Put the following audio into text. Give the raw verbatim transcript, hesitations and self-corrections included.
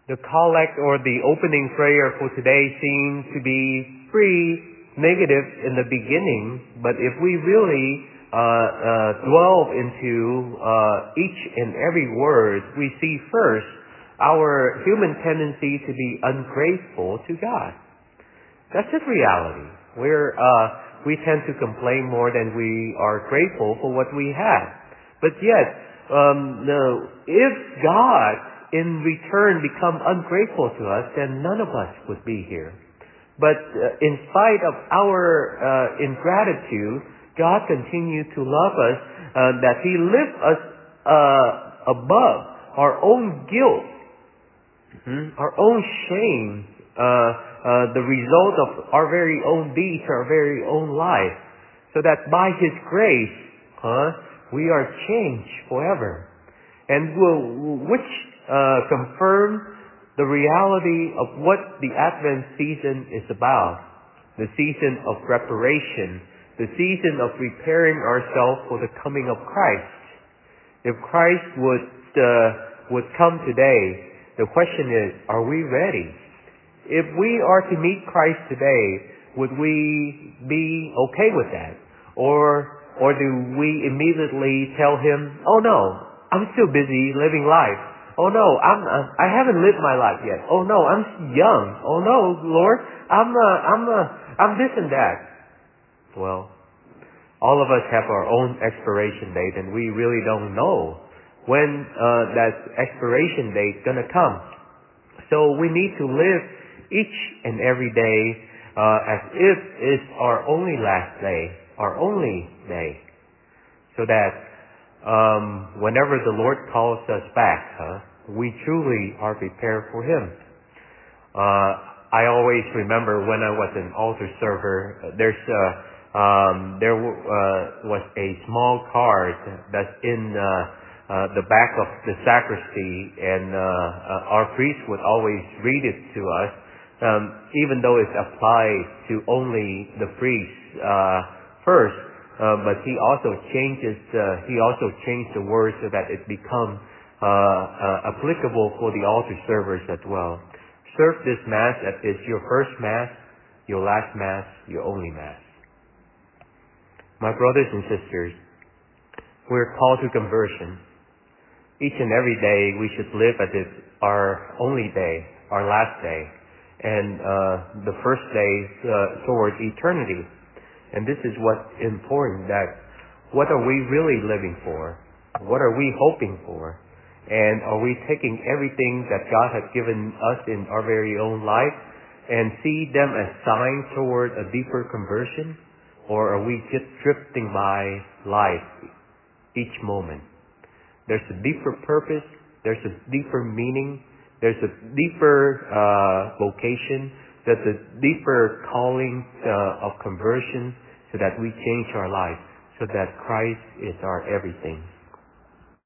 The collect or the opening prayer for today seems to be pretty negative in the beginning, but if we really uh, uh, dwell into uh, each and every word, we see first our human tendency to be ungrateful to God. That's just reality. We're uh, we tend to complain more than we are grateful for what we have. But yet, um, no, if God in return become ungrateful to us, then none of us would be here. But uh, in spite of our uh, ingratitude, God continued to love us, uh, that He lifts us uh, above our own guilt, hmm, our own shame, uh, uh, the result of our very own deeds, our very own life, so that by His grace, huh, we are changed forever. And we'll, which Uh, confirm the reality of what the Advent season is about. The season of preparation. The season of preparing ourselves for the coming of Christ. If Christ would, uh, would come today, the question is, are we ready? If we are to meet Christ today, would we be okay with that? Or, or do we immediately tell Him, oh no, I'm still busy living life. Oh no, I'm uh, I haven't lived my life yet. Oh no, I'm young. Oh no, Lord, I'm uh, I'm uh, I'm this and that. Well, all of us have our own expiration date, and we really don't know when uh, that expiration date gonna come. So we need to live each and every day uh, as if it's our only last day, our only day, so that Um, whenever the Lord calls us back, huh, we truly are prepared for Him. Uh, I always remember when I was an altar server, there's uh, um, there w- uh, was a small card that's in uh, uh, the back of the sacristy, and uh, uh, our priest would always read it to us, um, even though it's applied to only the priest uh, first. Uh, but he also changes. Uh, he also changed the words so that it becomes uh, uh, applicable for the altar servers as well. Serve this mass as is your first mass, your last mass, your only mass. My brothers and sisters, we're called to conversion. Each and every day we should live as if our only day, our last day, and uh, the first day uh, towards eternity. And this is what's important, that what are we really living for? What are we hoping for? And are we taking everything that God has given us in our very own life and see them as signs toward a deeper conversion? Or are we just drifting by life each moment? There's a deeper purpose. There's a deeper meaning. There's a deeper uh, vocation. There's a deeper calling uh, of conversion, so that we change our life, so that Christ is our everything.